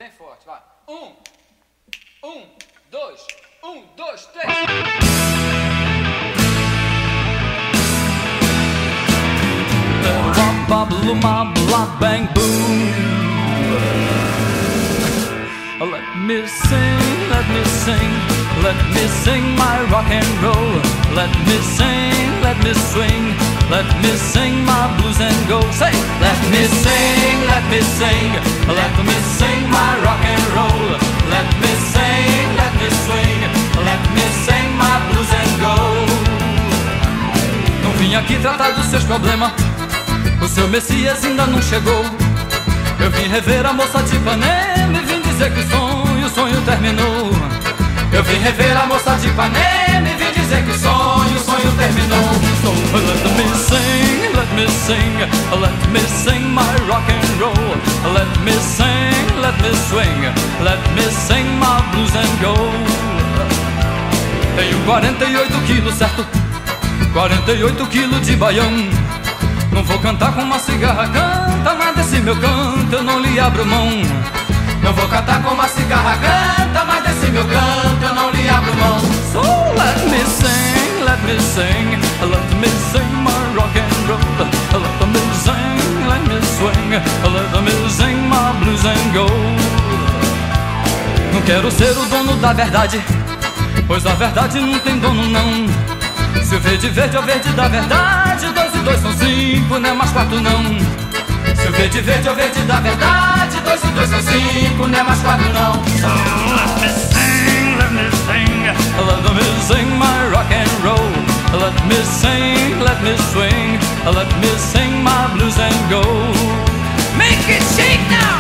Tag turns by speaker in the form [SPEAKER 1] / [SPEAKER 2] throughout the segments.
[SPEAKER 1] Bem forte, vai. Dois, três.
[SPEAKER 2] Bang boom. Let me sing, let me sing, let me sing my rock and roll. Let me sing, let me swing, let me sing my blues and go. Say, let me sing, let me sing, let me sing my rock and roll. Let me sing, let me swing, let me sing my blues and go. Não vim aqui tratar dos seus problemas, o seu Messias ainda não chegou. Eu vim rever a moça de Ipanema e vim dizer que o sonho terminou. Eu vim rever a moça de Ipanema e vim dizer que o sonho terminou. So let me sing, let me sing, let me sing my rock and roll. Let me sing, let me swing, let me sing my blues and go. Tenho 48 quilos, certo? 48 quilos de baião. Não vou cantar com uma cigarra, canta, mas desse meu canto eu não lhe abro mão. Não vou cantar com uma cigarra, canta, mas desse meu canto eu não lhe abro mão. So let me sing, let me sing, let me sing my rock and roll. Let me sing, let me swing, let me sing my blues and go. Não quero ser o dono da verdade, pois a verdade não tem dono não. Se o verde é o verde da verdade, 2 e 2 são 5, não é mais 4 não. Se o verde é o verde da verdade, 2 e 2 são 5, não é mais 4 não. So let me sing, let me sing, let me sing my rock and roll. Let me sing, let me swing, let me sing my blues and go. Make it shake now!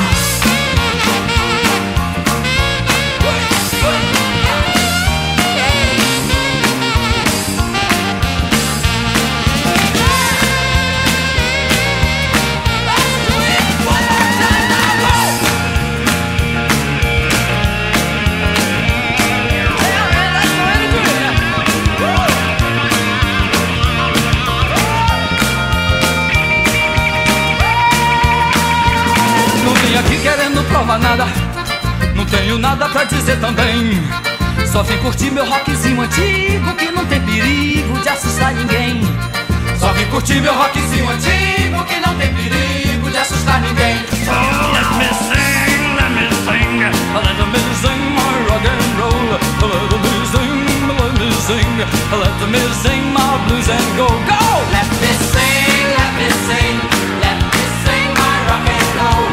[SPEAKER 2] Aqui querendo provar nada, não tenho nada pra dizer também. Só vim curtir meu rockzinho antigo, que não tem perigo de assustar ninguém. Só vim curtir meu rockzinho antigo, que não tem perigo de assustar ninguém. So let me sing, let me sing, let me sing my rock and roll. Let me sing, let me sing, let me sing my blues and go. Go! Let me sing, let me sing, let me sing my rock and roll.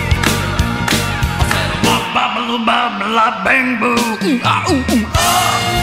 [SPEAKER 2] Bang boo.